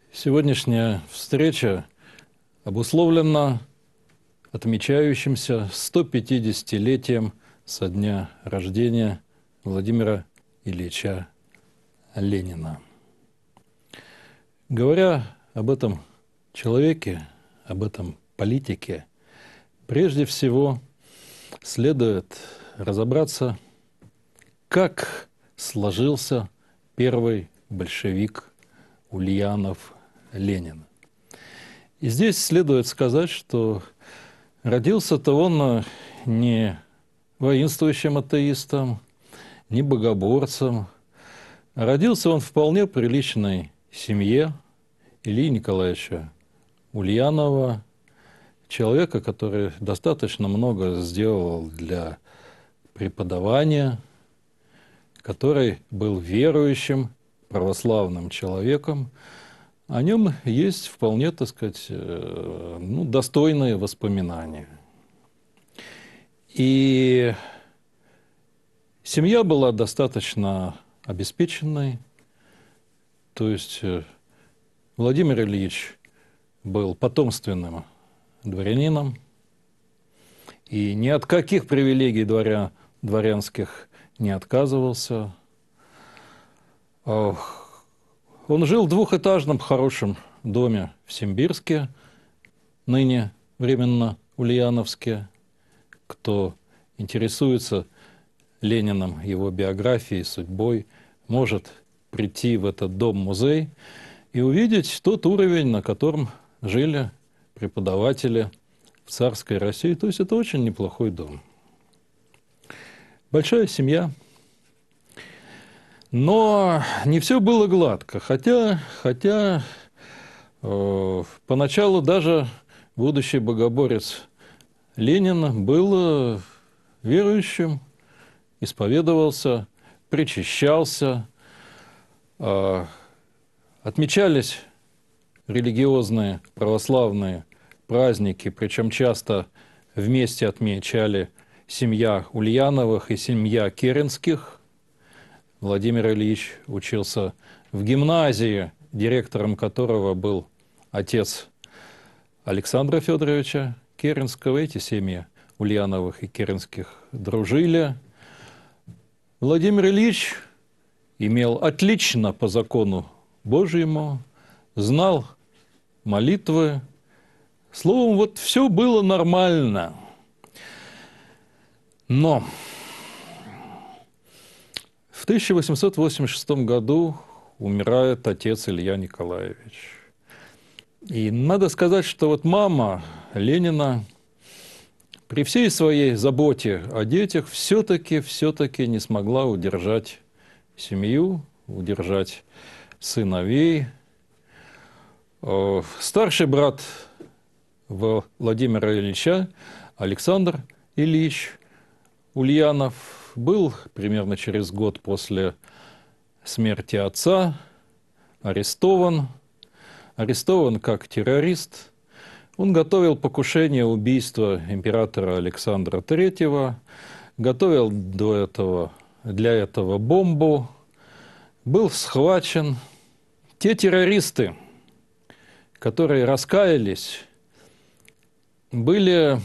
Сегодняшняя встреча обусловлена отмечающимся 150-летием со дня рождения Владимира Ильича Ленина. Говоря об этом человеке, об этом политике, прежде всего следует разобраться, как сложился первый большевик Ульянов Ленин. И здесь следует сказать, что родился-то он не воинствующим атеистом, не богоборцем, а родился он в вполне приличной семье Ильи Николаевича Ульянова, человека, который достаточно много сделал для преподавания, который был верующим, православным человеком. О нем есть вполне, так сказать, достойные воспоминания. И семья была достаточно обеспеченной, то есть Владимир Ильич был потомственным дворянином, и ни от каких привилегий дворянских не отказывался. Он жил в двухэтажном хорошем доме в Симбирске, ныне временно Ульяновске. Кто интересуется Лениным, его биографией, судьбой, может прийти в этот дом-музей и увидеть тот уровень, на котором жили преподаватели в царской России. То есть это очень неплохой дом. Большая семья. Но не все было гладко, хотя поначалу даже будущий богоборец Ленин был верующим, исповедовался, причащался, отмечались религиозные православные праздники, причем часто вместе отмечали семья Ульяновых и семья Керенских. Владимир Ильич учился в гимназии, директором которого был отец Александра Федоровича Керенского. Эти семьи Ульяновых и Керенских дружили. Владимир Ильич имел отлично по закону Божьему, знал молитвы. Словом, вот все было нормально. Но в 1886 году умирает отец Илья Николаевич. И надо сказать, что вот мама Ленина при всей своей заботе о детях все-таки не смогла удержать семью, удержать сыновей. Старший брат Владимира Ильича, Александр Ильич Ульянов, был примерно через год после смерти отца арестован как террорист. Он готовил покушение, убийство императора Александра III, готовил для этого бомбу, был схвачен. Те террористы, которые раскаялись, были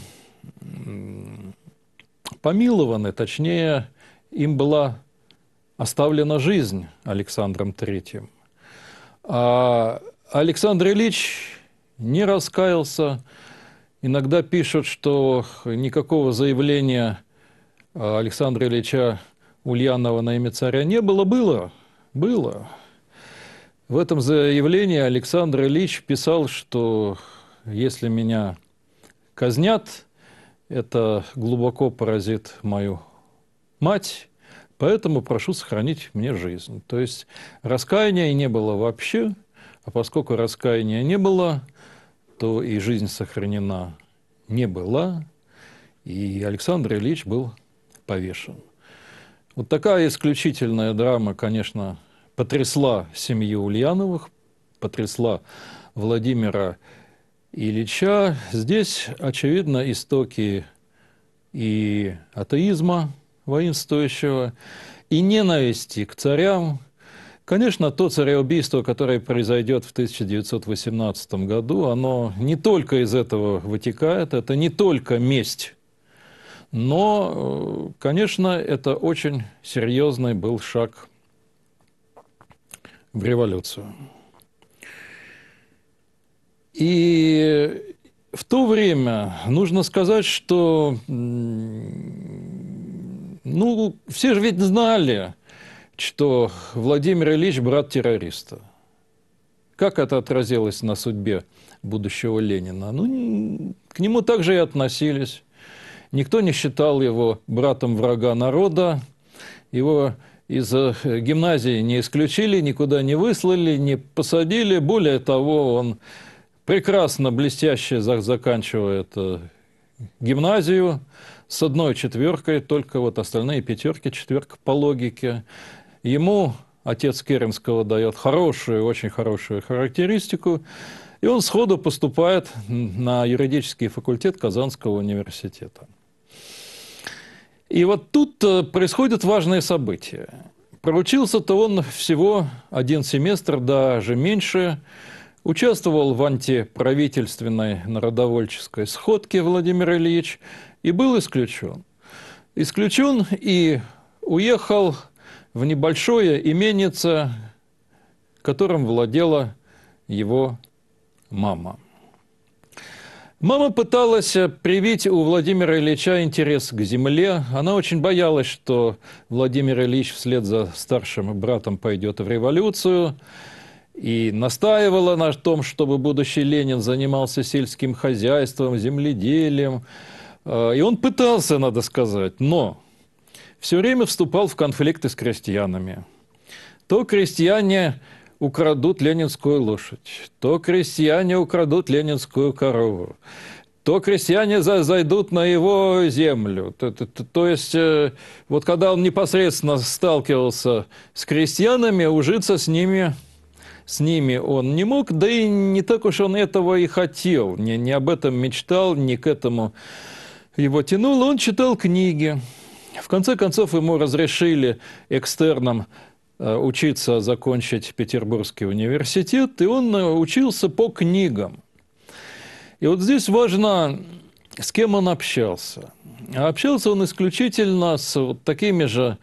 помилованы, точнее, им была оставлена жизнь Александром III. А Александр Ильич не раскаялся. Иногда пишут, что никакого заявления Александра Ильича Ульянова на имя царя не было. Было. В этом заявлении Александр Ильич писал, что если меня казнят, это глубоко поразит мою мать, поэтому прошу сохранить мне жизнь. То есть раскаяния не было вообще, а поскольку раскаяния не было, то и жизнь сохранена не была, и Александр Ильич был повешен. Вот такая исключительная драма, конечно, потрясла семью Ульяновых, потрясла Владимира Ильича. Здесь, очевидно, истоки и атеизма воинствующего, и ненависти к царям, Конечно, то цареубийство, которое произойдет в 1918 году, оно не только из этого вытекает, это не только месть, но, конечно, это очень серьезный был шаг в революцию. И в то время нужно сказать, что все же ведь знали, что Владимир Ильич – брат террориста. Как это отразилось на судьбе будущего Ленина? К нему также и относились. Никто не считал его братом врага народа. Его из гимназии не исключили, никуда не выслали, не посадили. Более того, он прекрасно, блестяще заканчивает гимназию с 1 четверкой, только вот остальные пятерки, четверка по логике. Ему отец Керенского дает хорошую, очень хорошую характеристику, и он сходу поступает на юридический факультет Казанского университета. И вот тут происходят важные события. Проучился-то он всего 1 семестр, даже меньше. Участвовал в антиправительственной народовольческой сходке Владимир Ильич и был исключен. Исключен и уехал в небольшое именице, которым владела его мама. Мама пыталась привить у Владимира Ильича интерес к земле. Она очень боялась, что Владимир Ильич вслед за старшим братом пойдет в революцию, и настаивала на том, чтобы будущий Ленин занимался сельским хозяйством, земледелием. И он пытался, надо сказать, но все время вступал в конфликты с крестьянами. То крестьяне украдут ленинскую лошадь, то крестьяне украдут ленинскую корову, то крестьяне зайдут на его землю. То есть, вот когда он непосредственно сталкивался с крестьянами, ужиться с ними он не мог, да и не так уж он этого и хотел, не об этом мечтал, не к этому его тянуло. Он читал книги. В конце концов, ему разрешили экстерном учиться, закончить Петербургский университет, и он учился по книгам. И вот здесь важно, с кем он общался. Общался он исключительно с вот такими же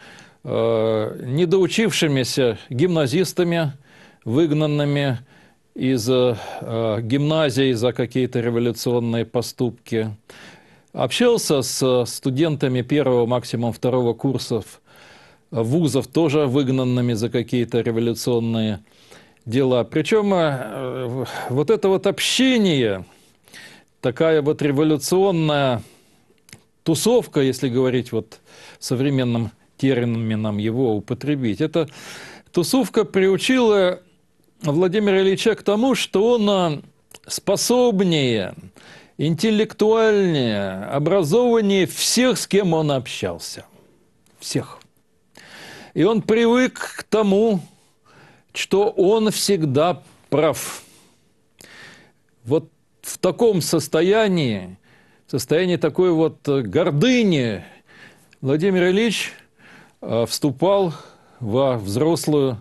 недоучившимися гимназистами, выгнанными из гимназий за какие-то революционные поступки. Общался с студентами 1-го, максимум 2-го курсов вузов, тоже выгнанными за какие-то революционные дела. Причем вот это вот общение, такая вот революционная тусовка, если говорить вот современным термином его употребить, эта тусовка приучила Владимира Ильича к тому, что он способнее, интеллектуальнее, образованнее всех, с кем он общался. Всех. И он привык к тому, что он всегда прав. Вот в таком состоянии такой вот гордыни Владимир Ильич вступал во взрослую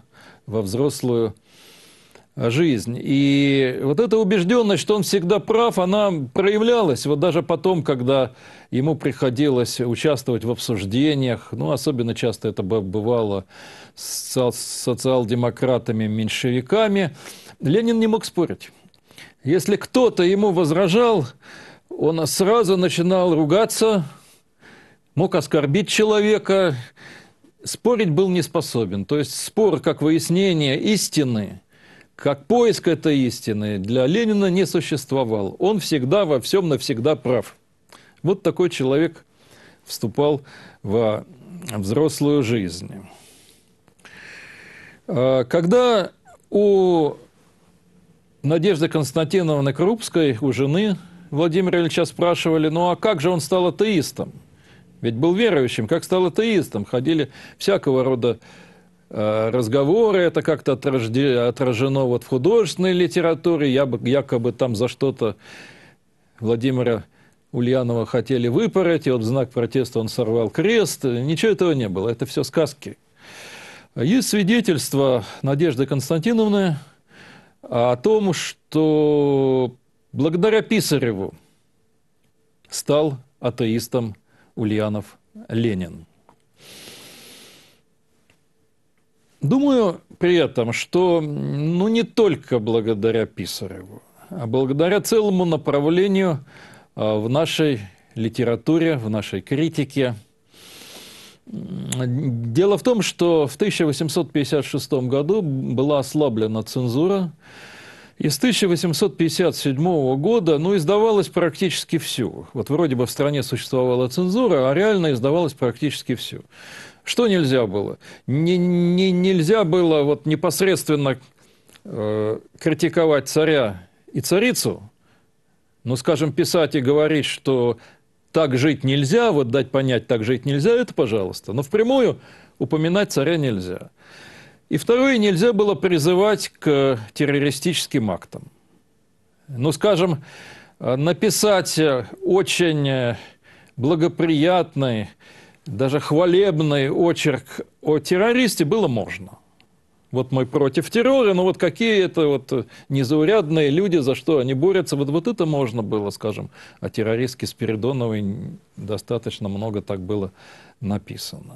жизнь. И вот эта убежденность, что он всегда прав, она проявлялась. Вот даже потом, когда ему приходилось участвовать в обсуждениях, особенно часто это бывало с социал-демократами, меньшевиками, Ленин не мог спорить. Если кто-то ему возражал, он сразу начинал ругаться, мог оскорбить человека, спорить был не способен. То есть спор как выяснение истины, как поиск этой истины для Ленина не существовал. Он всегда во всем навсегда прав. Вот такой человек вступал во взрослую жизнь. Когда у Надежды Константиновны Крупской, у жены Владимира Ильича, спрашивали, а как же он стал атеистом? Ведь был верующим, как стал атеистом? Ходили всякого рода разговоры, это как-то отражено вот в художественной литературе, якобы там за что-то Владимира Ульянова хотели выпороть, и вот в знак протеста он сорвал крест. Ничего этого не было, это все сказки. Есть свидетельство Надежды Константиновны о том, что благодаря Писареву стал атеистом Ульянов Ленин. Думаю при этом, что не только благодаря Писареву, а благодаря целому направлению в нашей литературе, в нашей критике. Дело в том, что в 1856 году была ослаблена цензура, и с 1857 года издавалось практически все. Вот вроде бы в стране существовала цензура, а реально издавалось практически все. Что нельзя было? Нельзя было вот непосредственно критиковать царя и царицу, скажем, писать и говорить, что так жить нельзя, вот дать понять, так жить нельзя, это пожалуйста. Но впрямую упоминать царя нельзя. И второе, нельзя было призывать к террористическим актам. Скажем, написать очень благоприятный, даже хвалебный очерк о террористе было можно. Вот мы против террора, но вот какие это вот незаурядные люди, за что они борются, вот это можно было, скажем, о террористке Спиридоновой достаточно много так было написано.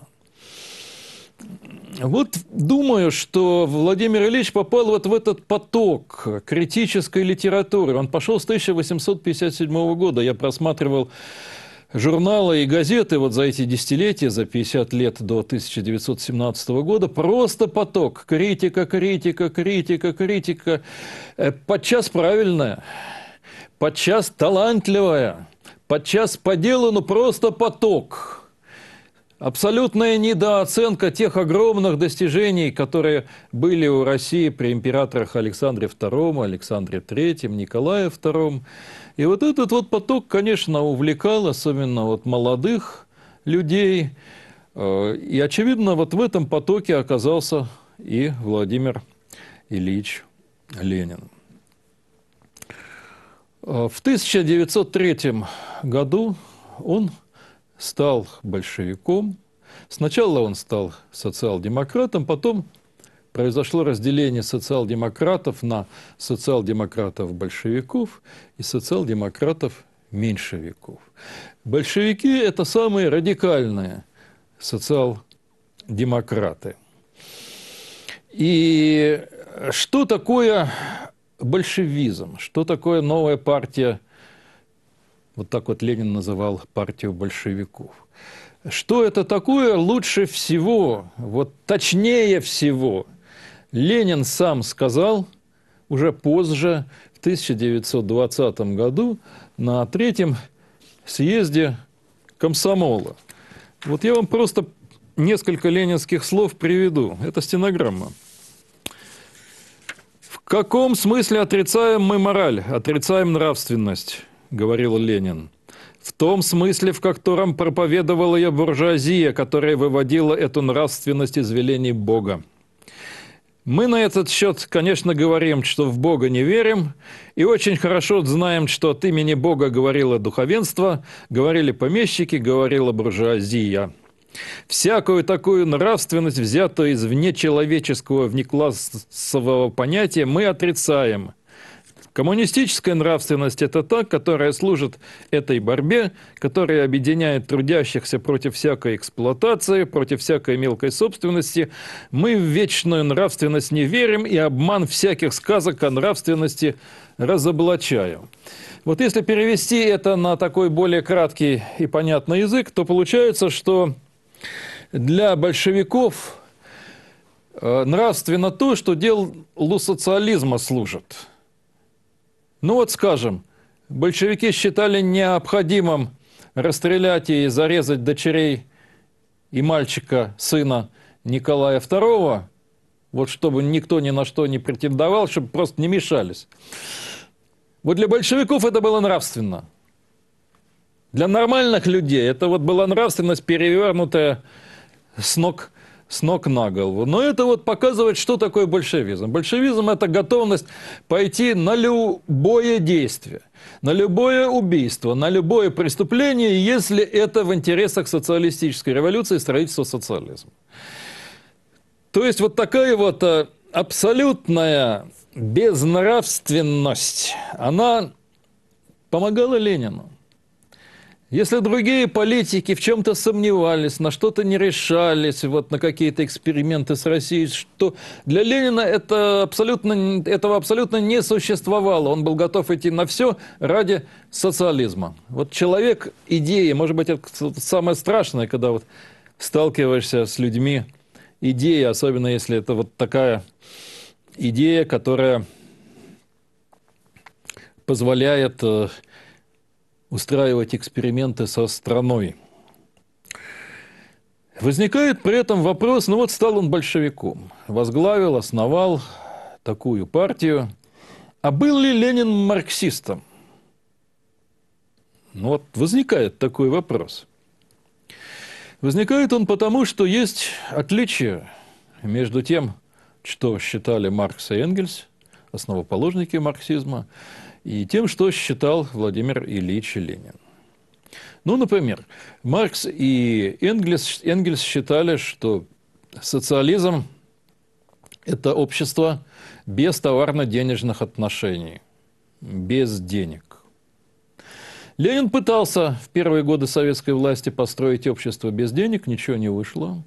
Вот думаю, что Владимир Ильич попал вот в этот поток критической литературы. Он пошел с 1857 года. Я просматривал журналы и газеты вот за эти десятилетия, за 50 лет до 1917 года, просто поток. Критика, критика, критика, критика. Подчас правильная, подчас талантливая, подчас по делу, но просто поток. Абсолютная недооценка тех огромных достижений, которые были у России при императорах Александре II, Александре III, Николае II. И вот этот вот поток, конечно, увлекал, особенно вот молодых людей. И, очевидно, вот в этом потоке оказался и Владимир Ильич Ленин. В 1903 году он стал большевиком. Сначала он стал социал-демократом, потом произошло разделение социал-демократов на социал-демократов-большевиков и социал-демократов-меньшевиков. Большевики – это самые радикальные социал-демократы. И что такое большевизм? Что такое новая партия? Вот так вот Ленин называл партию большевиков. Что это такое? Лучше всего, вот точнее всего, Ленин сам сказал уже позже, в 1920 году, на третьем съезде комсомола. Вот я вам просто несколько ленинских слов приведу. Это стенограмма. «В каком смысле отрицаем мы мораль, отрицаем нравственность?» – говорил Ленин. «В том смысле, в котором проповедовала ее буржуазия, которая выводила эту нравственность из велений Бога. Мы на этот счет, конечно, говорим, что в Бога не верим, и очень хорошо знаем, что от имени Бога говорило духовенство, говорили помещики, говорила буржуазия. Всякую такую нравственность, взятую из внечеловеческого, внеклассового понятия, мы отрицаем. Коммунистическая нравственность – это та, которая служит этой борьбе, которая объединяет трудящихся против всякой эксплуатации, против всякой мелкой собственности. Мы в вечную нравственность не верим и обман всяких сказок о нравственности разоблачаем». Вот если перевести это на такой более краткий и понятный язык, то получается, что для большевиков нравственно то, что делу социализма служит. Вот скажем, большевики считали необходимым расстрелять и зарезать дочерей и мальчика, сына Николая II, вот чтобы никто ни на что не претендовал, чтобы просто не мешались. Вот для большевиков это было нравственно. Для нормальных людей это вот была нравственность, перевернутая с ног на голову. Но это вот показывает, что такое большевизм. Большевизм – это готовность пойти на любое действие, на любое убийство, на любое преступление, если это в интересах социалистической революции и строительства социализма. То есть вот такая вот абсолютная безнравственность, она помогала Ленину. Если другие политики в чем-то сомневались, на что-то не решались, вот на какие-то эксперименты с Россией, что для Ленина этого абсолютно не существовало. Он был готов идти на все ради социализма. Вот человек идеи, может быть, это самое страшное, когда вот сталкиваешься с людьми, идеи, особенно если это вот такая идея, которая позволяет устраивать эксперименты со страной. Возникает при этом вопрос, ну вот стал он большевиком, возглавил, основал такую партию. А был ли Ленин марксистом? Ну вот возникает такой вопрос. Возникает он потому, что есть отличие между тем, что считали Маркс и Энгельс, основоположники марксизма, и тем, что считал Владимир Ильич Ленин. Ну, например, Маркс и Энгельс считали, что социализм – это общество без товарно-денежных отношений, без денег. Ленин пытался в первые годы советской власти построить общество без денег, ничего не вышло.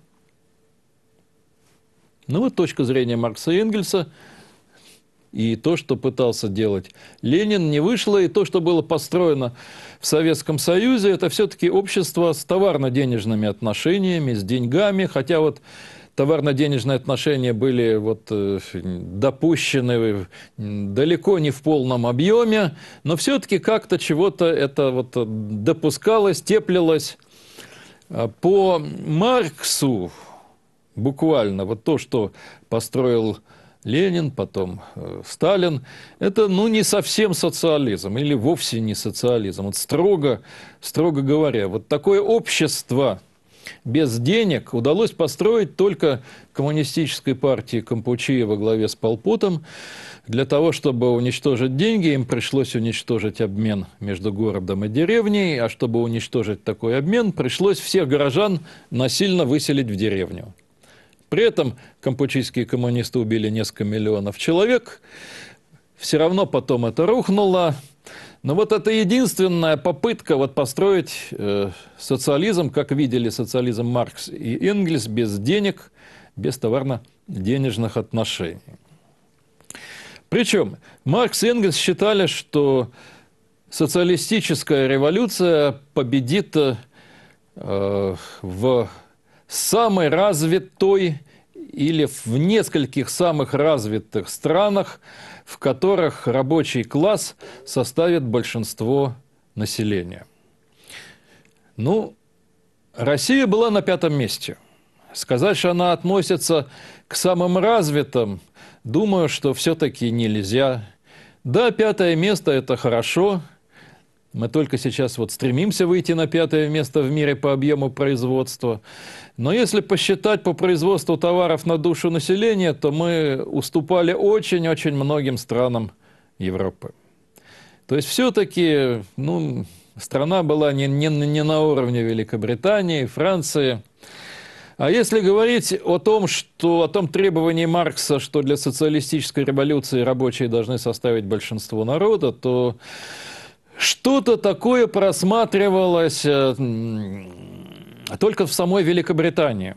Ну вот точка зрения Маркса и Энгельса – и то, что пытался делать Ленин, не вышло. И то, что было построено в Советском Союзе, это все-таки общество с товарно-денежными отношениями, с деньгами. Хотя вот товарно-денежные отношения были вот допущены далеко не в полном объеме, но все-таки как-то чего-то это вот допускалось, теплилось. По Марксу буквально вот то, что построил Ленин, потом Сталин, это ну, не совсем социализм или вовсе не социализм. Вот строго говоря, вот такое общество без денег удалось построить только коммунистической партии Кампучия во главе с Пол Потом. Для того, чтобы уничтожить деньги, им пришлось уничтожить обмен между городом и деревней, а чтобы уничтожить такой обмен, пришлось всех горожан насильно выселить в деревню. При этом кампучийские коммунисты убили несколько миллионов человек, все равно потом это рухнуло. Но вот это единственная попытка вот построить социализм, как видели социализм Маркс и Энгельс, без денег, без товарно-денежных отношений. Причем Маркс и Энгельс считали, что социалистическая революция победит в самой развитой или в нескольких самых развитых странах, в которых рабочий класс составит большинство населения. Ну, Россия была на 5-м месте. Сказать, что она относится к самым развитым, думаю, что все-таки нельзя. Да, 5-е место – это хорошо. Мы только сейчас вот стремимся выйти на 5-е место в мире по объему производства. Но если посчитать по производству товаров на душу населения, то мы уступали очень-очень многим странам Европы. То есть все-таки ну, страна была не на уровне Великобритании, Франции. А если говорить о том требовании Маркса, что для социалистической революции рабочие должны составить большинство народа, то что-то такое просматривалось только в самой Великобритании.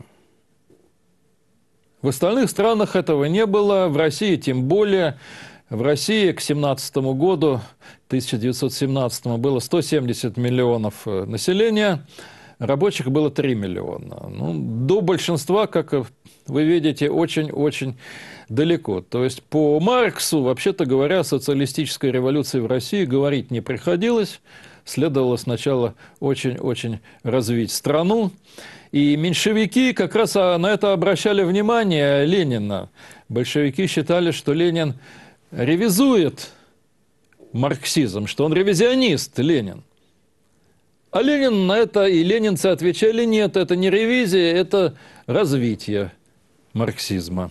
В остальных странах этого не было, в России тем более. В России к 1917 году, 1917 было 170 миллионов населения, рабочих было 3 миллиона. Ну, до большинства, как вы видите, очень-очень далеко. То есть по Марксу, вообще-то говоря, о социалистической революции в России говорить не приходилось. Следовало сначала очень-очень развить страну. И меньшевики как раз на это обращали внимание Ленина. Большевики считали, что Ленин ревизует марксизм, что он ревизионист, Ленин. А Ленин на это и ленинцы отвечали: нет, это не ревизия, это развитие марксизма.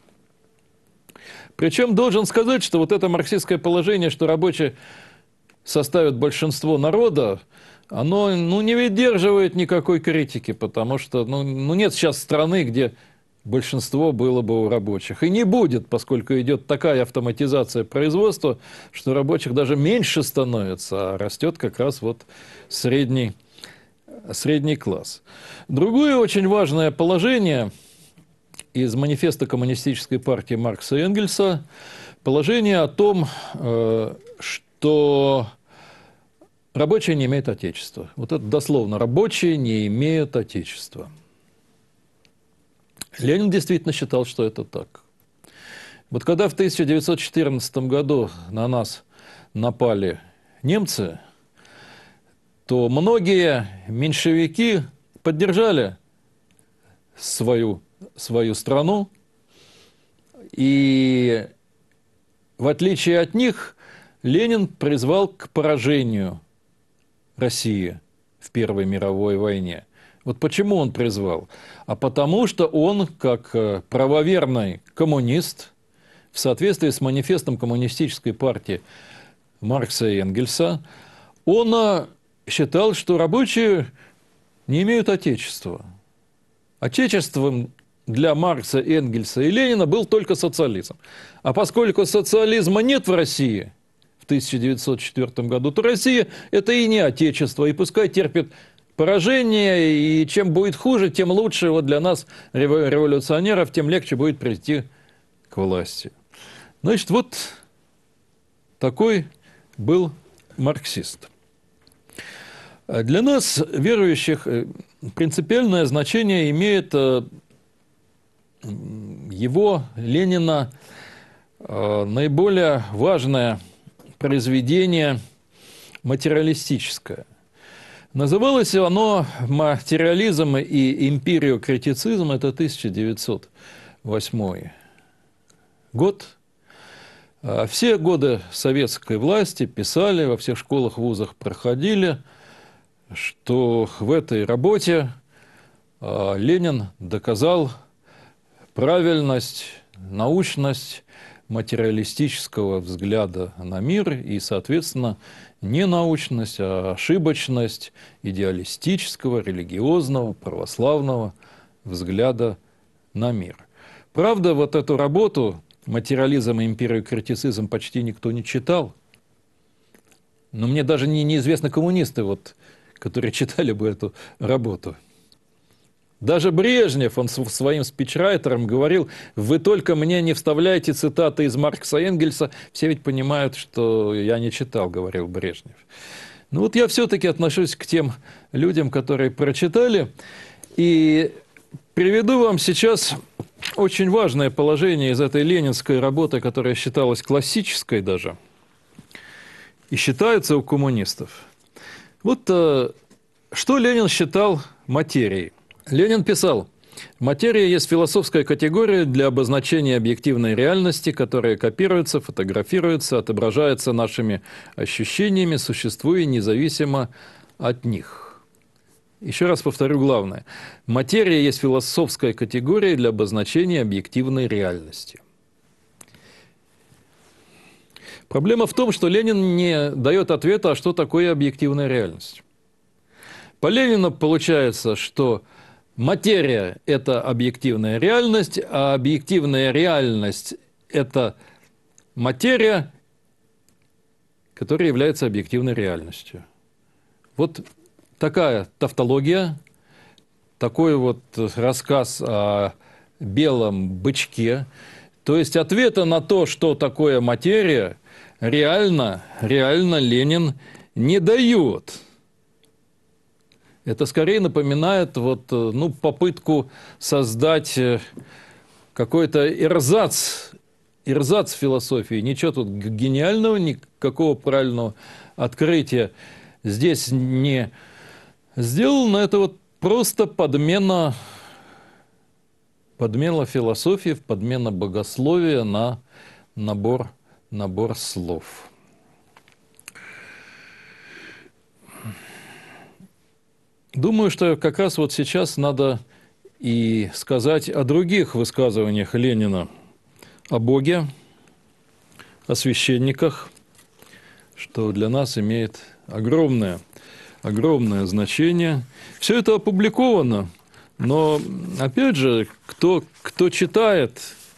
Причем должен сказать, что вот это марксистское положение, что рабочие составят большинство народа, оно не выдерживает никакой критики, потому что нет сейчас страны, где большинство было бы у рабочих. И не будет, поскольку идет такая автоматизация производства, что рабочих даже меньше становится, а растет как раз вот средний класс. Другое очень важное положение из манифеста Коммунистической партии Маркса и Энгельса – положение о том, что рабочие не имеют отечества. Вот это дословно. Рабочие не имеют отечества. Ленин действительно считал, что это так. Вот когда в 1914 году на нас напали немцы, то многие меньшевики поддержали свою страну, и в отличие от них Ленин призвал к поражению России в Первой мировой войне. Вот почему он призвал? А потому что он, как правоверный коммунист, в соответствии с манифестом Коммунистической партии Маркса и Энгельса, он считал, что рабочие не имеют отечества. Отечеством для Маркса, Энгельса и Ленина был только социализм. А поскольку социализма нет в России в 1904 году, то Россия – это и не отечество, и пускай терпит поражение, и чем будет хуже, тем лучше вот для нас, революционеров, тем легче будет прийти к власти. Значит, вот такой был марксист. Для нас, верующих, принципиальное значение имеет его, Ленина, наиболее важное произведение материалистическое. Называлось оно «Материализм и империокритицизм». Это 1908 год. Все годы советской власти писали, во всех школах, вузах проходили, что в этой работе Ленин доказал правильность, научность материалистического взгляда на мир и, соответственно, не научность, а ошибочность идеалистического, религиозного, православного взгляда на мир. Правда, вот эту работу «Материализм и империокритицизм» почти никто не читал. Но мне даже неизвестны коммунисты, вот, которые читали бы эту работу. Даже Брежнев, он своим спичрайтерам говорил: вы только мне не вставляйте цитаты из Маркса и Энгельса, все ведь понимают, что я не читал, говорил Брежнев. Ну вот я все-таки отношусь к тем людям, которые прочитали, и приведу вам сейчас очень важное положение из этой ленинской работы, которая считалась классической даже, и считается у коммунистов. Вот что Ленин считал материей. Ленин писал: «Материя есть философская категория для обозначения объективной реальности, которая копируется, фотографируется, отображается нашими ощущениями, существуя независимо от них». Еще раз повторю главное. Материя есть философская категория для обозначения объективной реальности. Проблема в том, что Ленин не дает ответа, а что такое объективная реальность. По Ленину получается, что материя – это объективная реальность, а объективная реальность – это материя, которая является объективной реальностью. Вот такая тавтология, такой вот рассказ о белом бычке. То есть ответа на то, что такое материя, реально Ленин не дает. Это скорее напоминает вот, попытку создать какой-то эрзац философии. Ничего тут гениального, никакого правильного открытия здесь не сделано. Это вот просто подмена философии, подмена богословия на набор слов. Думаю, что как раз вот сейчас надо и сказать о других высказываниях Ленина о Боге, о священниках, что для нас имеет огромное значение. Все это опубликовано Но, опять же, кто читает...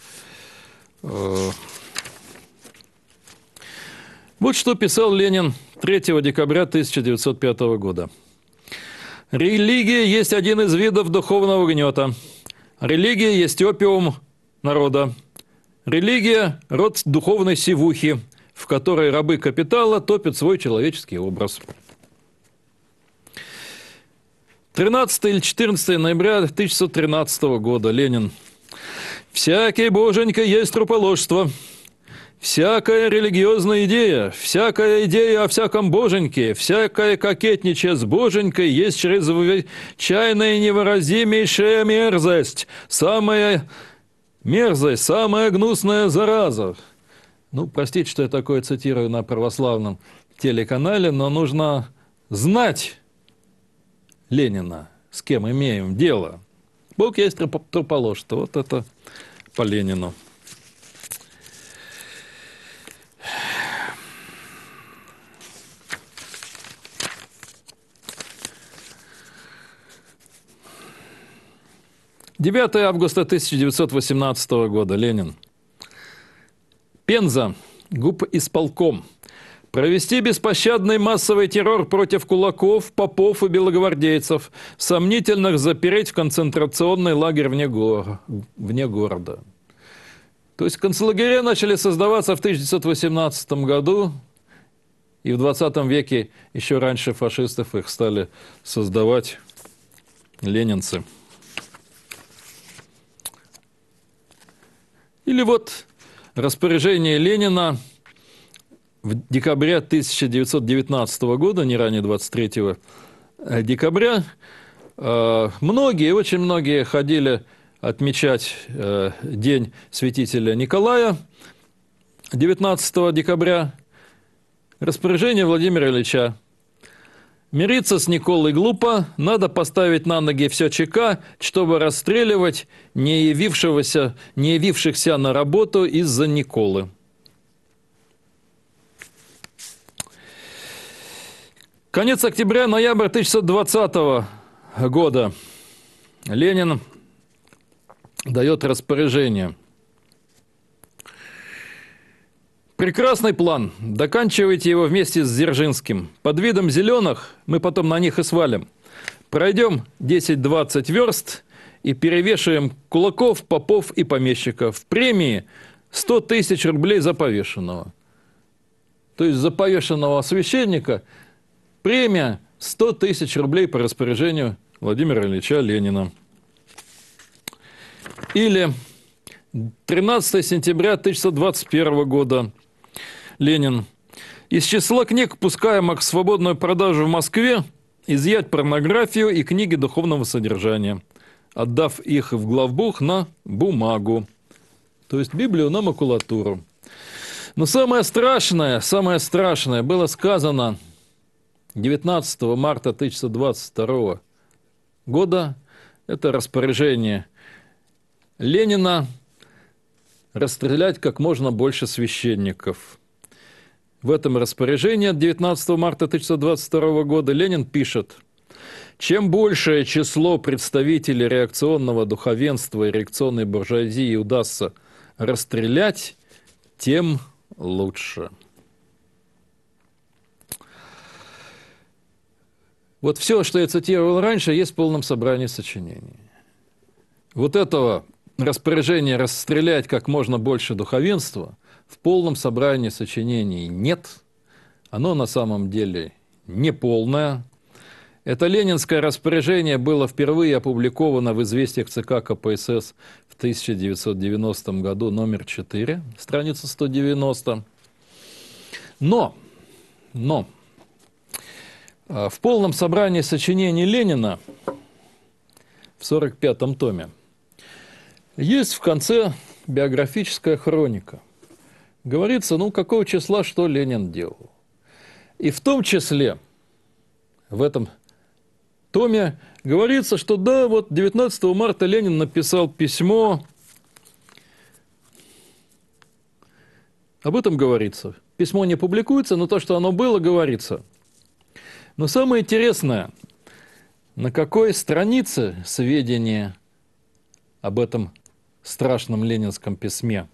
Вот что писал Ленин 3 декабря 1905 года. «Религия есть один из видов духовного гнета. Религия есть опиум народа. Религия – род духовной сивухи, в которой рабы капитала топят свой человеческий образ». 13 или 14 ноября 1913 года. Ленин. «Всякий боженька есть труположство. Всякая религиозная идея, всякая идея о всяком боженьке, всякое кокетничание с боженькой есть чрезвычайная невыразимейшая мерзость, самая мерзость, самая гнусная зараза». Ну, простите, что я такое цитирую на православном телеканале, но нужно знать Ленина, с кем имеем дело. Бог есть труположство. Вот это по Ленину. «9 августа 1918 года. Ленин. Пенза. Губисполком. Провести беспощадный массовый террор против кулаков, попов и белогвардейцев, сомнительных запереть в концентрационный лагерь вне города». То есть концлагеря начали создаваться в 1918 году, и в 20 веке, еще раньше фашистов, их стали создавать ленинцы. Или вот распоряжение Ленина в декабре 1919 года, не ранее 23 декабря, многие, очень многие ходили отмечать День святителя Николая 19 декабря. Распоряжение Владимира Ильича. «Мириться с Николой глупо, надо поставить на ноги все ЧК, чтобы расстреливать не явившихся на работу из-за Николы». Конец октября, ноябрь 1920 года. Ленин дает распоряжение. «Прекрасный план. Доканчивайте его вместе с Дзержинским. Под видом зеленых мы потом на них и свалим. Пройдем 10-20 верст и перевешиваем кулаков, попов и помещиков. В премии 100 тысяч рублей за повешенного». То есть за повешенного священника премия 100 тысяч рублей по распоряжению Владимира Ильича Ленина. Или 13 сентября 1921 года. Ленин. «Из числа книг, пускаемых в свободную продажу в Москве, изъять порнографию и книги духовного содержания, отдав их в главбух на бумагу». То есть Библию на макулатуру. Но самое страшное было сказано 19 марта 1922 года. Это распоряжение Ленина расстрелять как можно больше священников. В этом распоряжении от 19 марта 1922 года Ленин пишет: «Чем большее число представителей реакционного духовенства и реакционной буржуазии удастся расстрелять, тем лучше». Вот все, что я цитировал раньше, есть в полном собрании сочинений. Вот этого распоряжения расстрелять как можно больше духовенства в полном собрании сочинений нет. Оно на самом деле не полное. Это ленинское распоряжение было впервые опубликовано в «Известиях ЦК КПСС» в 1990 году, номер 4, страница 190. Но в полном собрании сочинений Ленина в 45-м томе есть в конце биографическая хроника. Говорится, какого числа что Ленин делал. И в том числе в этом томе говорится, что да, вот 19 марта Ленин написал письмо. Об этом говорится. Письмо не публикуется, но то, что оно было, говорится. Но самое интересное, На какой странице сведения об этом страшном ленинском письме?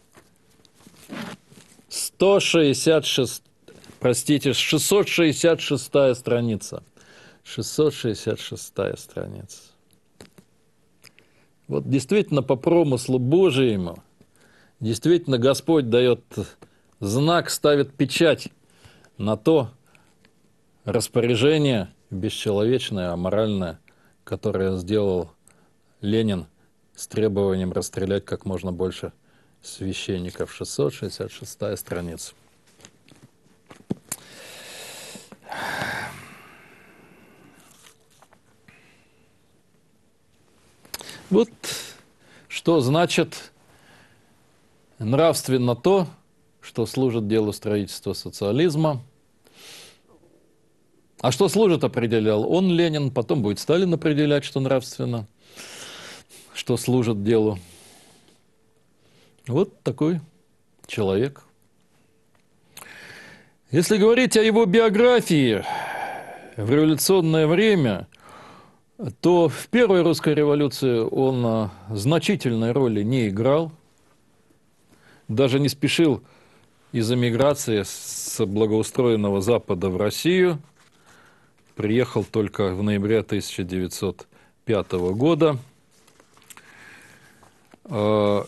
666 страница. 666 страница. Вот действительно по промыслу Божьему, действительно Господь дает знак, ставит печать на то распоряжение бесчеловечное, аморальное, которое сделал Ленин с требованием расстрелять как можно больше священников. 666 страница. Вот что значит нравственно то, что служит делу строительства социализма. А что служит, определял он, Ленин, потом будет Сталин определять, что нравственно, что служит делу. Вот такой человек. Если говорить о его биографии в революционное время, то в первой русской революции он значительной роли не играл, даже не спешил из эмиграции с благоустроенного Запада в Россию, приехал только в ноябре 1905 года. Но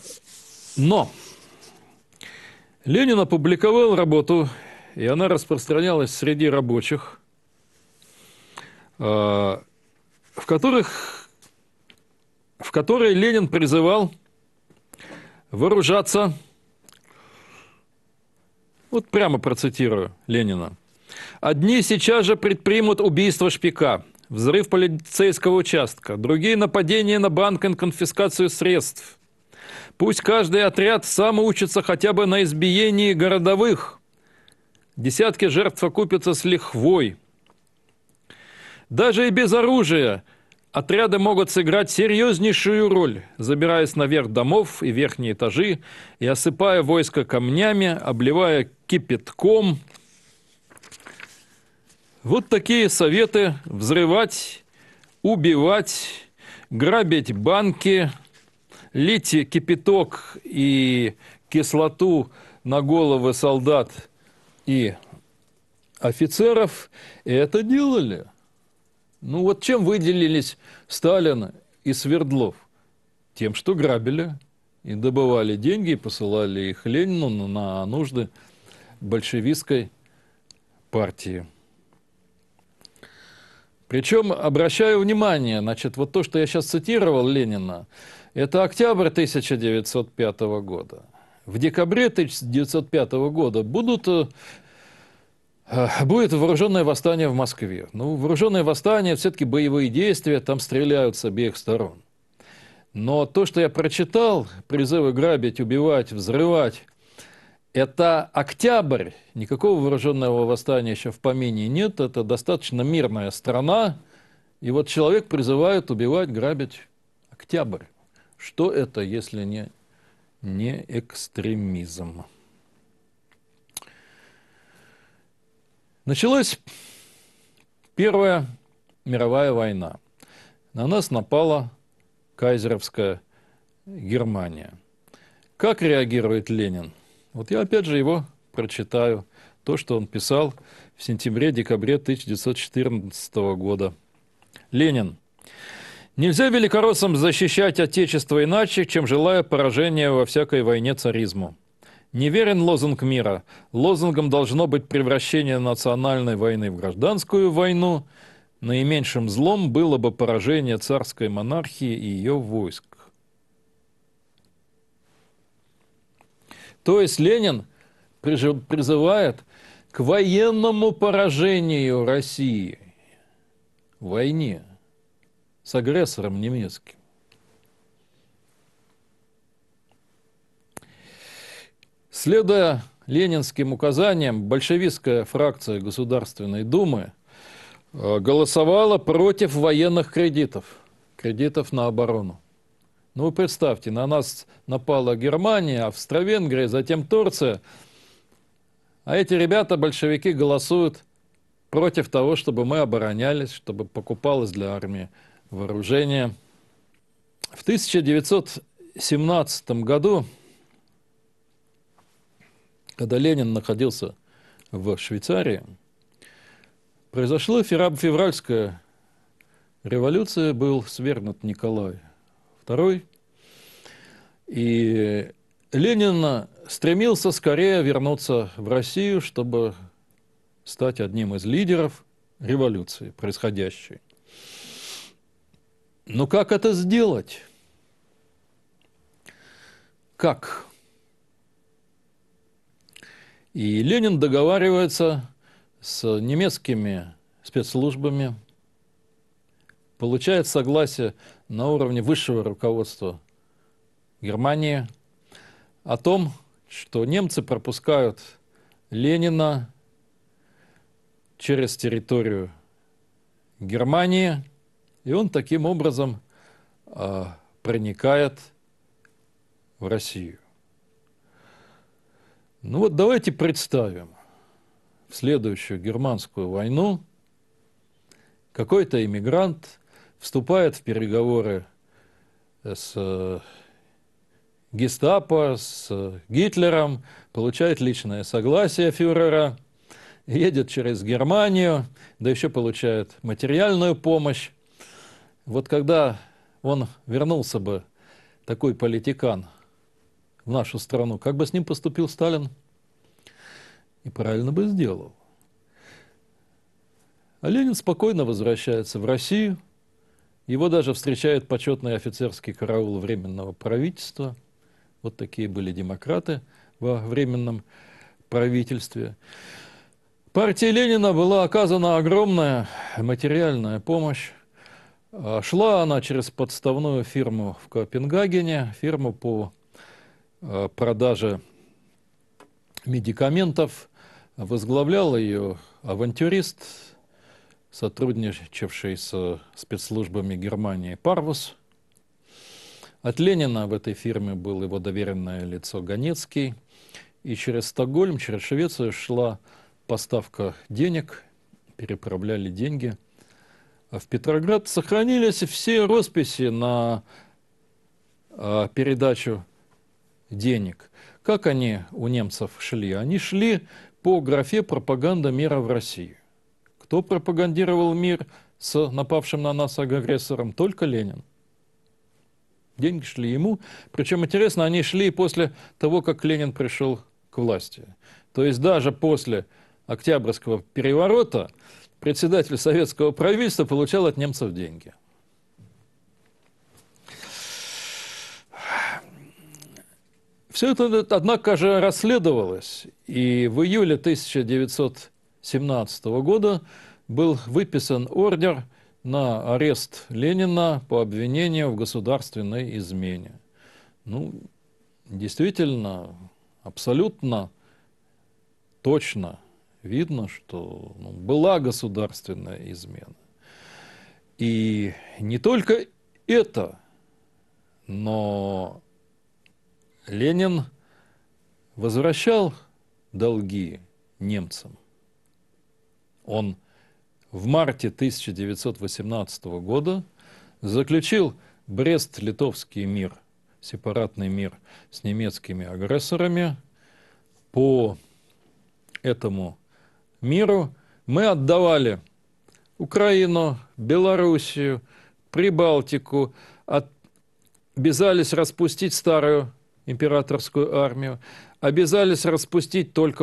Ленин опубликовал работу, и она распространялась среди рабочих, в которой Ленин призывал вооружаться, вот прямо процитирую Ленина: «Одни сейчас же предпримут убийство Шпика, взрыв полицейского участка, другие нападения на банк и конфискацию средств. Пусть каждый отряд сам учится хотя бы на избиении городовых. Десятки жертв окупятся с лихвой. Даже и без оружия отряды могут сыграть серьезнейшую роль, забираясь наверх домов и верхние этажи и осыпая войско камнями, обливая кипятком». Вот такие советы: взрывать, убивать, грабить банки, лить кипяток и кислоту на головы солдат и офицеров. И это делали. Ну вот чем выделились Сталин и Свердлов? Тем, что грабили и добывали деньги, и посылали их Ленину на нужды большевистской партии. Причем, обращаю внимание, значит, вот то, что я сейчас цитировал Ленина, это октябрь 1905 года. В декабре 1905 года будет вооруженное восстание в Москве. Ну, вооруженное восстание, все-таки боевые действия, там стреляют с обеих сторон. Но то, что я прочитал, призывы грабить, убивать, взрывать, это октябрь, никакого вооруженного восстания еще в помине нет, это достаточно мирная страна, и вот человек призывает убивать, грабить. Октябрь. Что это, если не экстремизм? Началась Первая мировая война. На нас напала кайзеровская Германия. Как реагирует Ленин? Вот я опять же его прочитаю, то, что он писал в сентябре-декабре 1914 года. Ленин. Нельзя великороссам защищать Отечество иначе, чем желая поражения во всякой войне царизму. Неверен лозунг мира. Лозунгом должно быть превращение национальной войны в гражданскую войну. Наименьшим злом было бы поражение царской монархии и ее войск. То есть Ленин призывает к военному поражению России в войне с агрессором немецким. Следуя ленинским указаниям, большевистская фракция Государственной Думы голосовала против военных кредитов на оборону. Ну, вы представьте, на нас напала Германия, Австро-Венгрия, затем Турция, а эти ребята, большевики, голосуют против того, чтобы мы оборонялись, чтобы покупалось для армии вооружение. В 1917 году, когда Ленин находился в Швейцарии, произошла февральская революция, был свергнут Николай II, и Ленин стремился скорее вернуться в Россию, чтобы стать одним из лидеров революции происходящей. Но как это сделать? Как? И Ленин договаривается с немецкими спецслужбами, получает согласие на уровне высшего руководства Германии о том, что немцы пропускают Ленина через территорию Германии, и он таким образом проникает в Россию. Ну вот давайте представим в следующую германскую войну какой-то иммигрант вступает в переговоры с гестапо, с Гитлером, получает личное согласие фюрера, едет через Германию, да еще получает материальную помощь. Вот когда он вернулся бы, такой политикан, в нашу страну, как бы с ним поступил Сталин? И правильно бы сделал. А Ленин спокойно возвращается в Россию. Его даже встречает почетный офицерский караул Временного правительства. Вот такие были демократы во Временном правительстве. Партии Ленина была оказана огромная материальная помощь. Шла она через подставную фирму в Копенгагене, фирму по продаже медикаментов. Возглавлял ее авантюрист, сотрудничавший с спецслужбами Германии Парвус. От Ленина в этой фирме был его доверенное лицо Ганецкий. И через Стокгольм, через Швецию шла поставка денег, переправляли деньги. А в Петроград сохранились все росписи на передачу денег. Как они у немцев шли? Они шли по графе «Пропаганда мира в России». Кто пропагандировал мир с напавшим на нас агрессором? Только Ленин. Деньги шли ему. Причем, интересно, они шли после того, как Ленин пришел к власти. То есть даже после Октябрьского переворота председатель советского правительства получал от немцев деньги. Все это, однако же, расследовалось, и в июле 1917 года был выписан ордер на арест Ленина по обвинению в государственной измене. Ну, действительно, абсолютно точно видно, что была государственная измена. И не только это, но Ленин возвращал долги немцам. Он в марте 1918 года заключил Брест-Литовский мир, сепаратный мир с немецкими агрессорами. По этому миру мы отдавали Украину, Белоруссию, Прибалтику, обязались распустить старую императорскую армию, обязались распустить только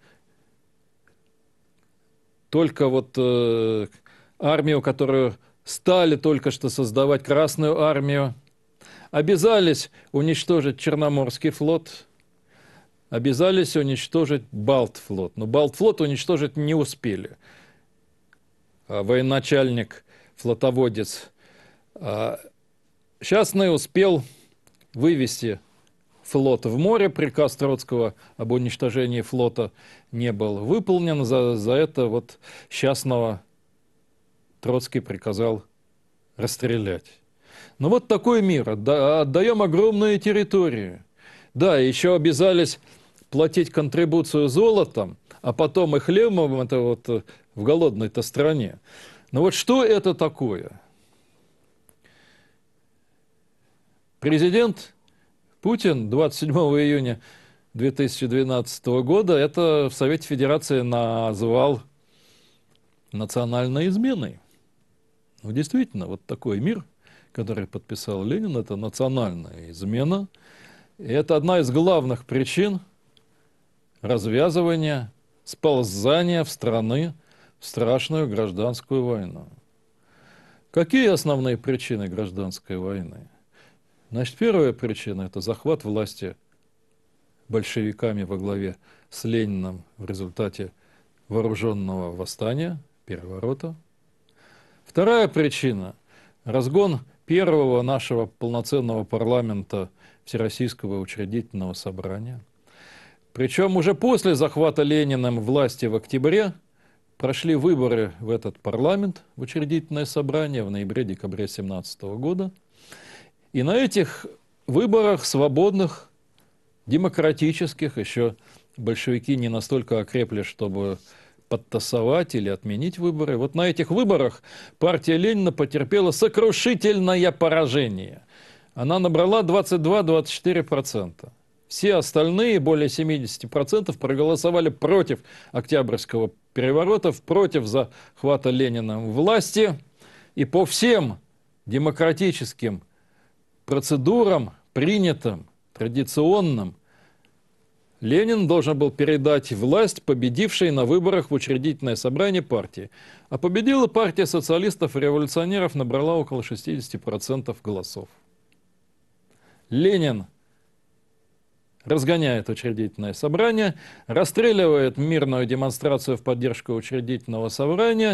армию, которую стали только что создавать, Красную армию, обязались уничтожить Черноморский флот, обязались уничтожить Балтфлот. Но Балтфлот уничтожить не успели. Военачальник, флотоводец Счастный успел вывести флот в море. Приказ Троцкого об уничтожении флота не был выполнен. За это Счастного Троцкий приказал расстрелять. Ну вот такой мир. Отдаем огромные территории. Да, еще обязались платить контрибуцию золотом, а потом и хлебом, это вот в голодной-то стране. Но вот что это такое? Президент Путин 27 июня 2012 года это в Совете Федерации назвал национальной изменой. Ну, действительно, вот такой мир, который подписал Ленин, это национальная измена. И это одна из главных причин развязывания, сползания в страны в страшную гражданскую войну. Какие основные причины гражданской войны? Значит, первая причина – это захват власти большевиками во главе с Лениным в результате вооруженного восстания, переворота. Вторая причина – разгон первого нашего полноценного парламента Всероссийского учредительного собрания. Причем уже после захвата Лениным власти в октябре прошли выборы в этот парламент, в учредительное собрание в ноябре-декабре 2017 года. И на этих выборах свободных, демократических, еще большевики не настолько окрепли, чтобы подтасовать или отменить выборы. Вот на этих выборах партия Ленина потерпела сокрушительное поражение. Она набрала 22-24%. Все остальные, более 70%, проголосовали против Октябрьского переворота, против захвата Лениным власти. И по всем демократическим процедурам, принятым, традиционным, Ленин должен был передать власть победившей на выборах в учредительное собрание партии. А победила партия социалистов и революционеров, набрала около 60% голосов. Ленин разгоняет учредительное собрание, расстреливает мирную демонстрацию в поддержку учредительного собрания,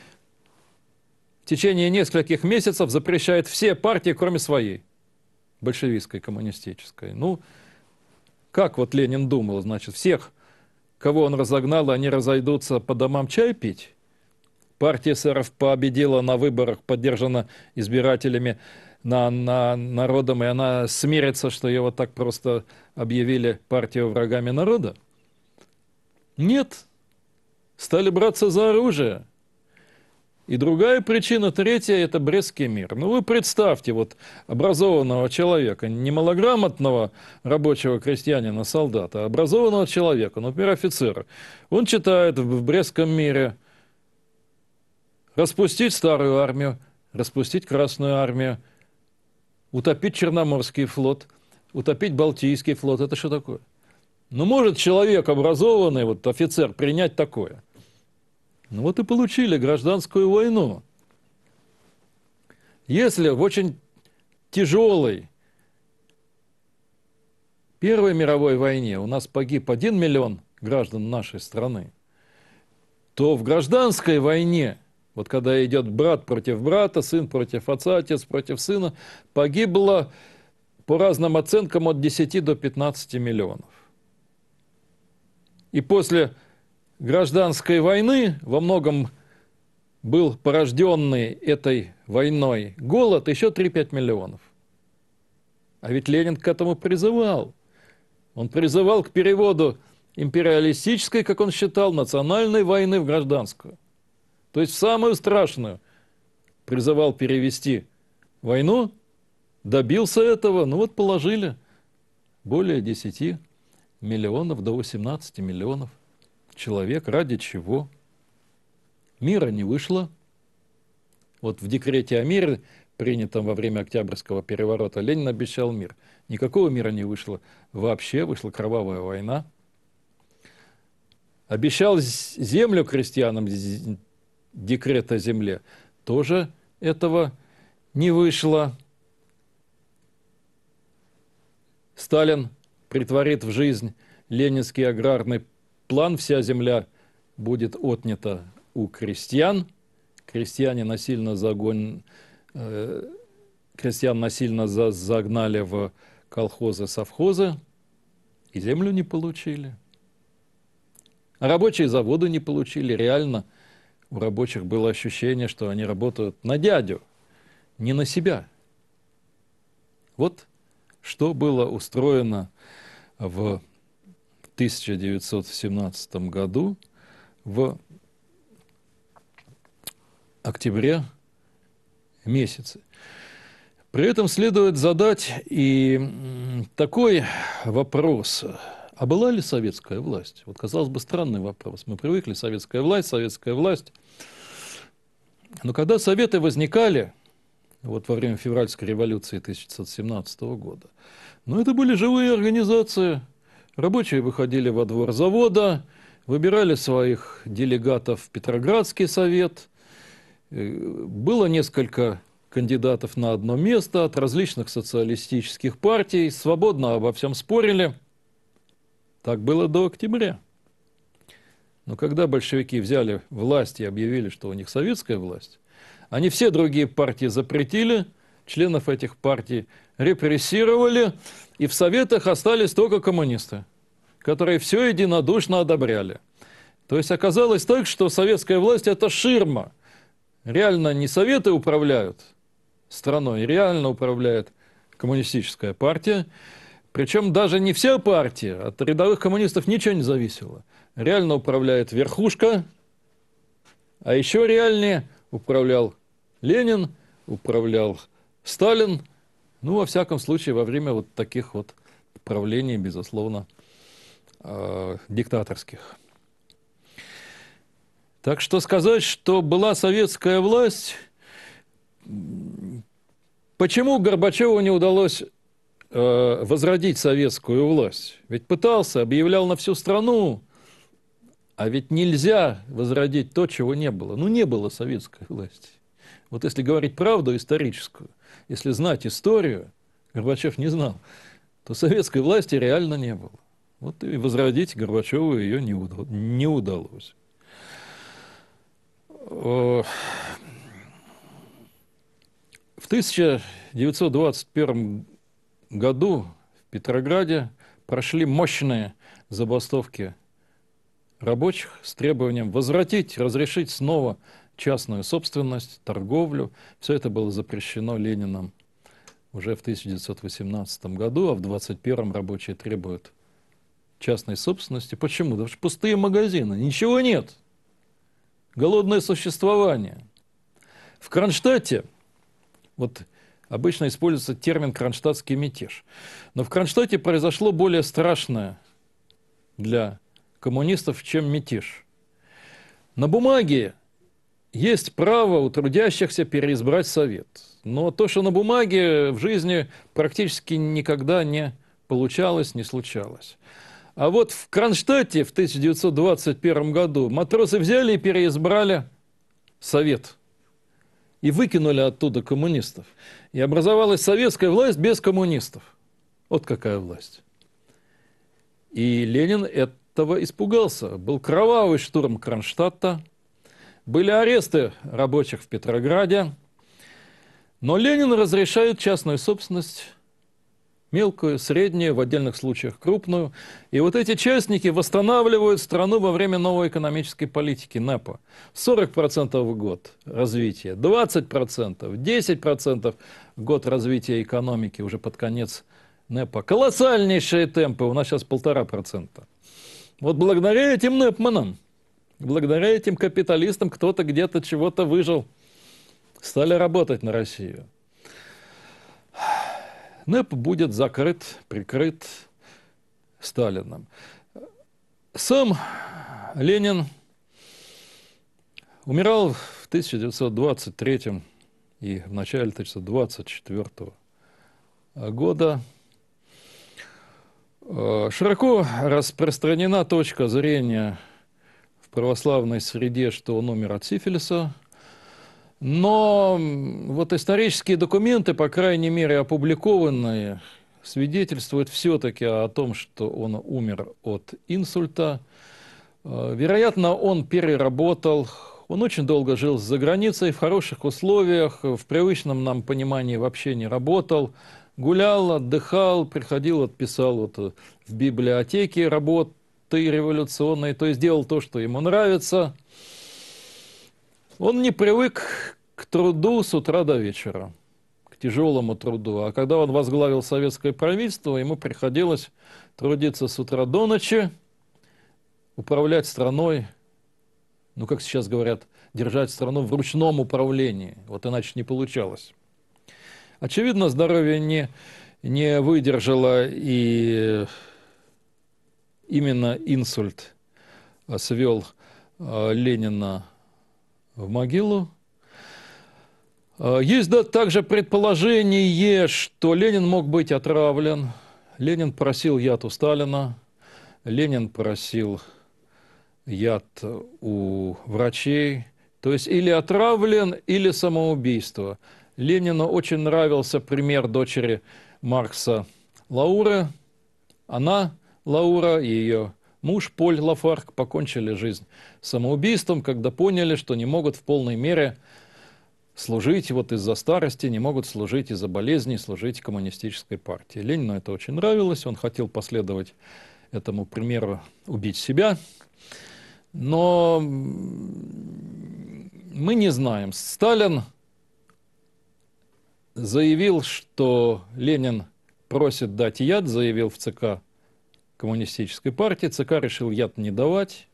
в течение нескольких месяцев запрещает все партии, кроме своей, большевистской, коммунистической. Ну, как вот Ленин думал, значит, всех, кого он разогнал, они разойдутся по домам чай пить? Партия эсеров победила на выборах, поддержана избирателями, народом, и она смирится, что ее вот так просто объявили партию врагами народа? Нет. Стали браться за оружие. И другая причина, третья, это Брестский мир. Ну вы представьте, вот образованного человека, не малограмотного рабочего крестьянина, солдата, а образованного человека, например, офицера. Он читает в Брестском мире: распустить старую армию, распустить Красную армию, утопить Черноморский флот, утопить Балтийский флот. Это что такое? Ну может человек образованный, вот офицер, принять такое? Ну вот и получили гражданскую войну. Если в очень тяжелой Первой мировой войне у нас погиб 1 миллион граждан нашей страны, то в гражданской войне, вот когда идет брат против брата, сын против отца, отец против сына, погибло по разным оценкам от 10 до 15 миллионов. И после гражданской войны во многом был порожденный этой войной голод еще 3-5 миллионов. А ведь Ленин к этому призывал. Он призывал к переводу империалистической, как он считал, национальной войны в гражданскую. То есть в самую страшную призывал перевести войну, добился этого, ну вот положили более 10 миллионов до 18 миллионов человек. Ради чего? Мира не вышло. Вот в декрете о мире, принятом во время Октябрьского переворота, Ленин обещал мир. Никакого мира не вышло. Вообще вышла кровавая война. Обещал землю крестьянам, декрет о земле. Тоже этого не вышло. Сталин притворит в жизнь ленинский аграрный план, вся земля будет отнята у крестьян. Крестьян насильно загнали в колхозы, совхозы, и землю не получили. А рабочие заводы не получили. Реально у рабочих было ощущение, что они работают на дядю, не на себя. Вот что было устроено в 1917 году в октябре месяце. При этом следует задать и такой вопрос. А была ли советская власть? Вот, казалось бы, странный вопрос. Мы привыкли, советская власть, советская власть. Но когда Советы возникали, вот во время февральской революции 1917 года, ну, это были живые организации. Рабочие выходили во двор завода, выбирали своих делегатов в Петроградский совет. Было несколько кандидатов на одно место от различных социалистических партий, свободно обо всем спорили. Так было до октября. Но когда большевики взяли власть и объявили, что у них советская власть, они все другие партии запретили, членов этих партий репрессировали, и в Советах остались только коммунисты, которые все единодушно одобряли. То есть оказалось так, что советская власть – это ширма. Реально не Советы управляют страной, реально управляет коммунистическая партия. Причем даже не вся партия, от рядовых коммунистов ничего не зависело. Реально управляет верхушка, а еще реальнее управлял Ленин, управлял Сталин. Ну, во всяком случае, во время вот таких вот правлений, безусловно, диктаторских. Так что сказать, что была советская власть, почему Горбачеву не удалось возродить советскую власть? Ведь пытался, объявлял на всю страну, а ведь нельзя возродить то, чего не было. Ну, не было советской власти. Вот если говорить правду историческую, если знать историю, Горбачев не знал, то советской власти реально не было. Вот и возродить Горбачеву ее не удалось. В 1921 году в Петрограде прошли мощные забастовки рабочих с требованием возвратить, разрешить снова частную собственность, торговлю. Все это было запрещено Лениным уже в 1918 году, а в 1921 рабочие требуют частной собственности. Почему? Потому что пустые магазины, ничего нет. Голодное существование. В Кронштадте, вот обычно используется термин «кронштадтский мятеж», но в Кронштадте произошло более страшное для коммунистов, чем мятеж. На бумаге есть право у трудящихся переизбрать совет, но то, что на бумаге, в жизни практически никогда не получалось, не случалось. А вот в Кронштадте в 1921 году матросы взяли и переизбрали совет. И выкинули оттуда коммунистов. И образовалась советская власть без коммунистов. Вот какая власть. И Ленин этого испугался. Был кровавый штурм Кронштадта. Были аресты рабочих в Петрограде. Но Ленин разрешает частную собственность, мелкую, среднюю, в отдельных случаях крупную. И вот эти частники восстанавливают страну во время новой экономической политики НЭПа. 40% в год развития, 20%, 10% в год развития экономики уже под конец НЭПа. Колоссальнейшие темпы, у нас сейчас 1,5%. Вот благодаря этим НЭПманам, благодаря этим капиталистам кто-то где-то чего-то выжил, стали работать на Россию. НЭП будет закрыт, прикрыт Сталином. Сам Ленин умирал в 1923 и в начале 1924 года. Широко распространена точка зрения в православной среде, что он умер от сифилиса. Но вот исторические документы, по крайней мере опубликованные, свидетельствуют все-таки о том, что он умер от инсульта. Вероятно, он переработал, он очень долго жил за границей, в хороших условиях, в привычном нам понимании вообще не работал. Гулял, отдыхал, приходил, отписал вот в библиотеке работы революционные, то есть делал то, что ему нравится. Он не привык к труду с утра до вечера, к тяжелому труду. А когда он возглавил советское правительство, ему приходилось трудиться с утра до ночи. управлять страной, ну, как сейчас говорят, держать страну в ручном управлении. Вот иначе не получалось. Очевидно, здоровье не выдержало, и именно инсульт свел Ленина в могилу. Есть также предположение, что Ленин мог быть отравлен. Ленин просил яд у Сталина, Ленин просил яд у врачей. То есть или отравлен, или самоубийство. Ленину очень нравился пример дочери Маркса Лауры. Она, Лаура, и ее муж Поль Лафарг покончили жизнь самоубийством, когда поняли, что не могут в полной мере служить вот из-за старости, не могут служить из-за болезней, служить коммунистической партии. Ленину это очень нравилось, он хотел последовать этому примеру, убить себя. Но мы не знаем. Сталин заявил, что Ленин просит дать яд, заявил в ЦК коммунистической партии. ЦК решил яд не давать.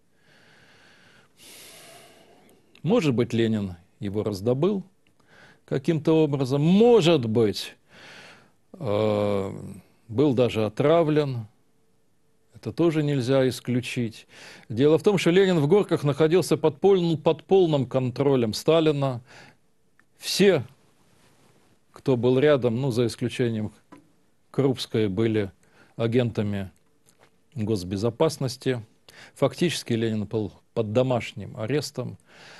Может быть, Ленин его раздобыл каким-то образом. Может быть, был даже отравлен. Это тоже нельзя исключить. Дело в том, что Ленин в Горках находился под полным контролем Сталина. Все, кто был рядом, ну, за исключением Крупской, были агентами госбезопасности. Фактически Ленин был под домашним арестом.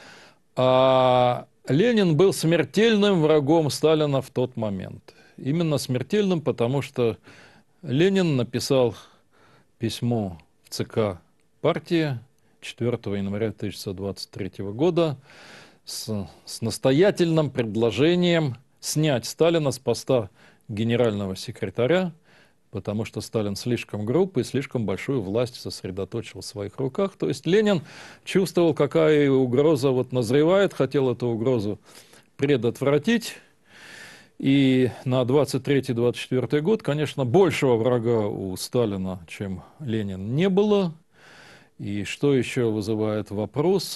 А Ленин был смертельным врагом Сталина в тот момент. Именно смертельным, потому что Ленин написал письмо в ЦК партии 4 января 1923 года с настоятельным предложением снять Сталина с поста генерального секретаря, потому что Сталин слишком груб и слишком большую власть сосредоточил в своих руках. То есть Ленин чувствовал, какая угроза вот назревает, хотел эту угрозу предотвратить. И на 23-24 год, конечно, большего врага у Сталина, чем Ленин, не было. И что еще вызывает вопрос?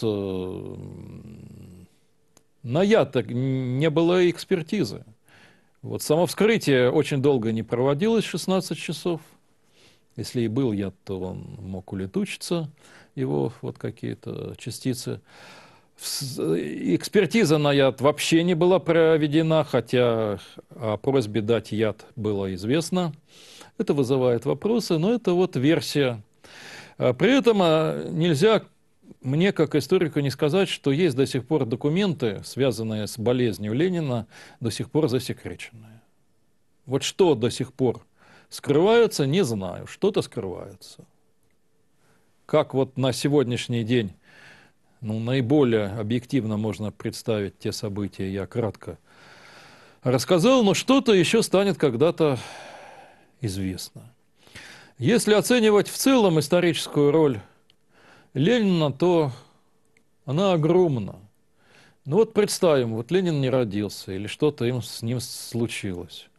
На яд не было экспертизы. Вот само вскрытие очень долго не проводилось, 16 часов. Если и был яд, то он мог улетучиться, его вот какие-то частицы. Экспертиза на яд вообще не была проведена, хотя о просьбе дать яд было известно. Это вызывает вопросы, но это вот версия. При этом нельзя мне, как историку, не сказать, что есть до сих пор документы, связанные с болезнью Ленина, до сих пор засекреченные. Вот что до сих пор скрывается, не знаю. Что-то скрывается. Как вот на сегодняшний день, ну, наиболее объективно можно представить те события, я кратко рассказал, но что-то еще станет когда-то известно. Если оценивать в целом историческую роль Ленина, то она огромна. Ну вот представим, вот Ленин не родился, или что-то с ним случилось.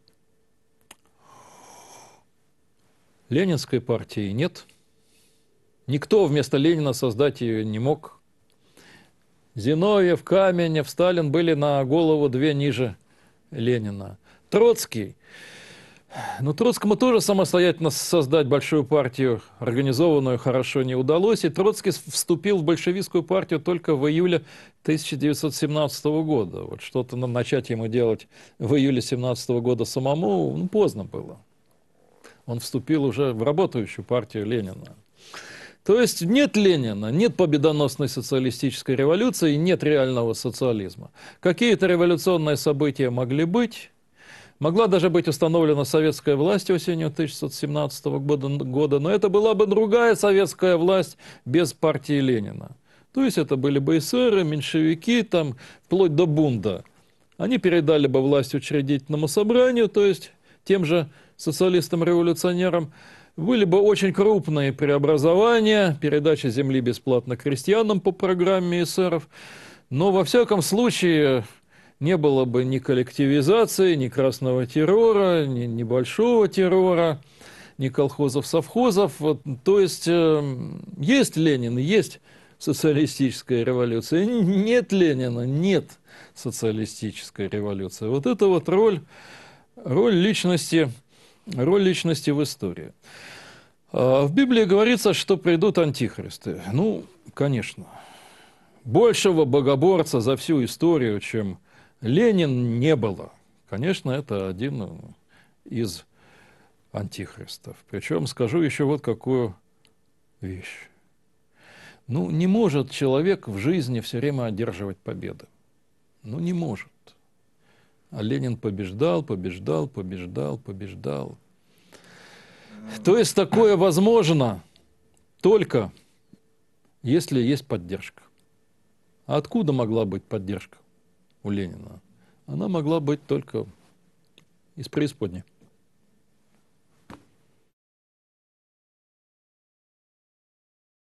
Ленинской партии нет. Никто вместо Ленина создать ее не мог. Зиновьев, Каменев, Сталин были на голову две ниже Ленина. Троцкий. Но Троцкому тоже самостоятельно создать большую партию, организованную хорошо, не удалось. И Троцкий вступил в большевистскую партию только в июле 1917 года. Вот что-то начать ему делать в июле 1917 года самому, ну, поздно было. Он вступил уже в работающую партию Ленина. То есть нет Ленина, нет победоносной социалистической революции, нет реального социализма. Какие-то революционные события могли быть. Могла даже быть установлена советская власть осенью 1917 года, но это была бы другая советская власть без партии Ленина. То есть это были бы эсеры, меньшевики, там, вплоть до бунда. Они передали бы власть учредительному собранию, то есть тем же социалистам-революционерам. Были бы очень крупные преобразования, передача земли бесплатно крестьянам по программе эсеров. Но во всяком случае не было бы ни коллективизации, ни красного террора, ни большого террора. ни колхозов, совхозов. Вот, то есть есть Ленин, есть социалистическая революция. Нет Ленина, нет социалистической революции. Вот это вот роль личности в истории. В Библии говорится, что придут антихристы. Ну, конечно. Большего богоборца за всю историю, чем Ленин, не было. Конечно, это один из антихристов. Причем скажу еще вот какую вещь. Ну, не может человек в жизни все время одерживать победы. Ну, не может. А Ленин побеждал. То есть такое возможно только если есть поддержка. А откуда могла быть поддержка у Ленина? Она могла быть только из преисподней.